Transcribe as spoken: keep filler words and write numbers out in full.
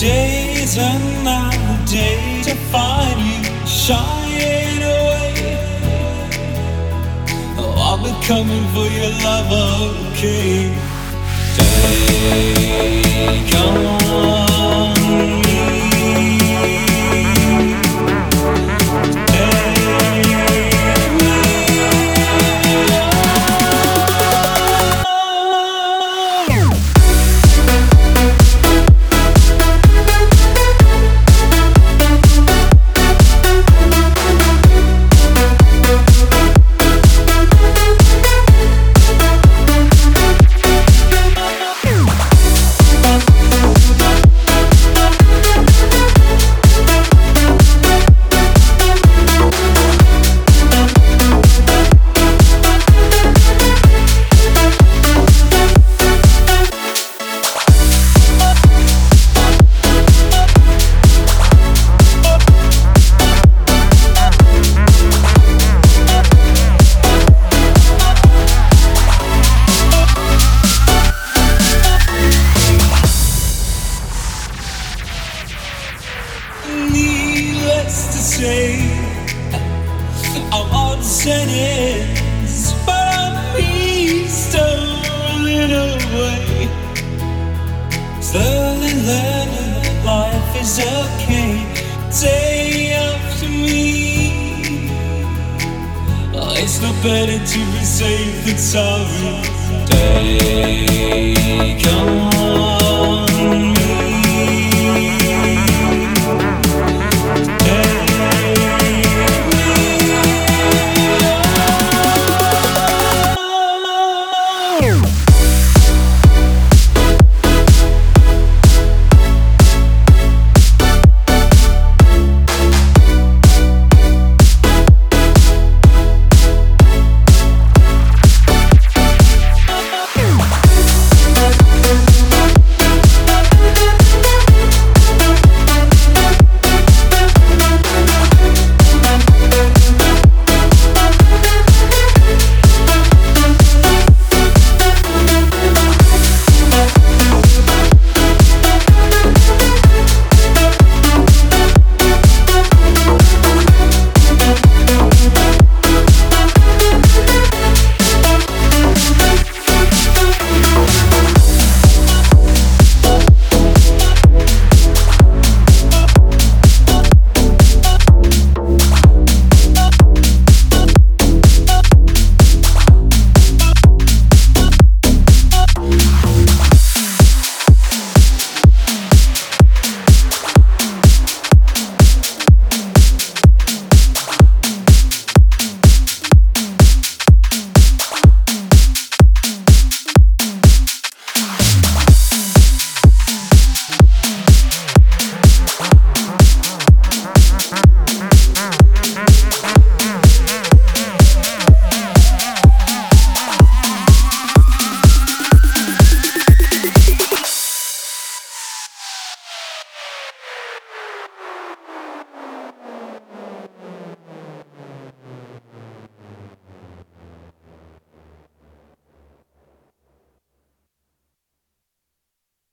Days and not the day to find you shying away. Oh, I'll be coming for your love, okay? Take on me. Needless to say, I'm on sentence, but I'm me stolen away. Slowly learning life is okay. Day after me, oh, it's no better to be safe than sorry. Take on.